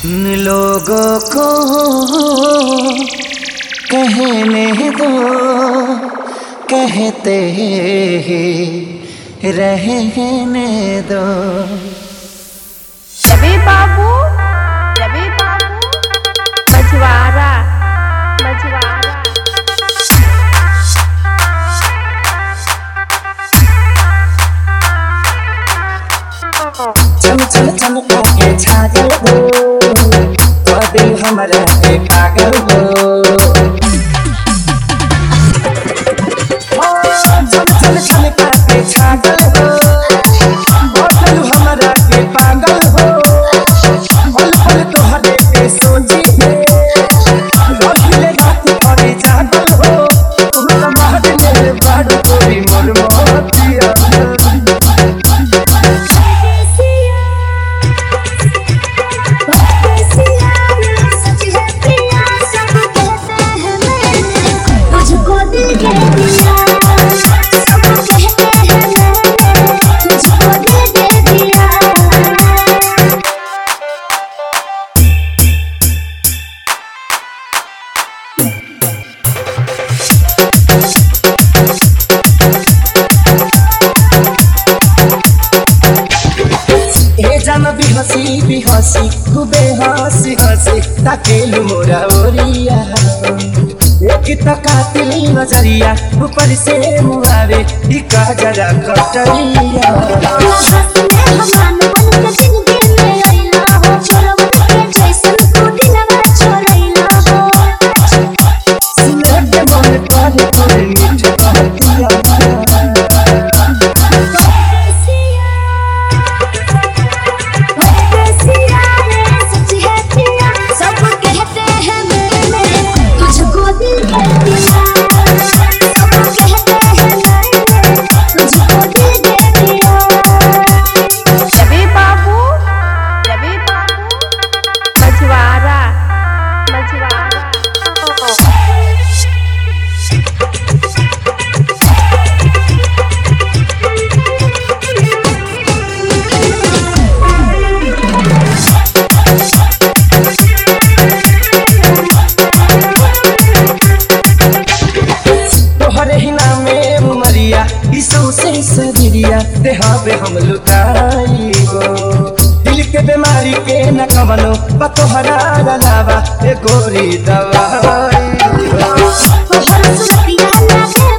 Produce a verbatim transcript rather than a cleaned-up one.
लोगों को कहने दो, कहते ही रहने दो। रवि बाबू, रवि बाबू, मझवारा, मझवारा। चम चम चम के छागल हो, तो दिल हमारा के पागल हो। चम चम चम के छागल हो, तो दिल हमारा के पागल हो। पल पल तोहरे के सोची है, रोहिले रात भरी जागल हो। तू समाज में बड़ कोई मोर मोतिया। हसी भी हसी खूबे हसी हसी ताकेलु मोरा ओरिया। एक तकातिल नजरिया ऊपर से मुआवे इका जरा कटरिया। देहावे हम लुटाई गो दिल के बीमारी के न कवनो बतोहरा अलावा ए गोरी दवाई।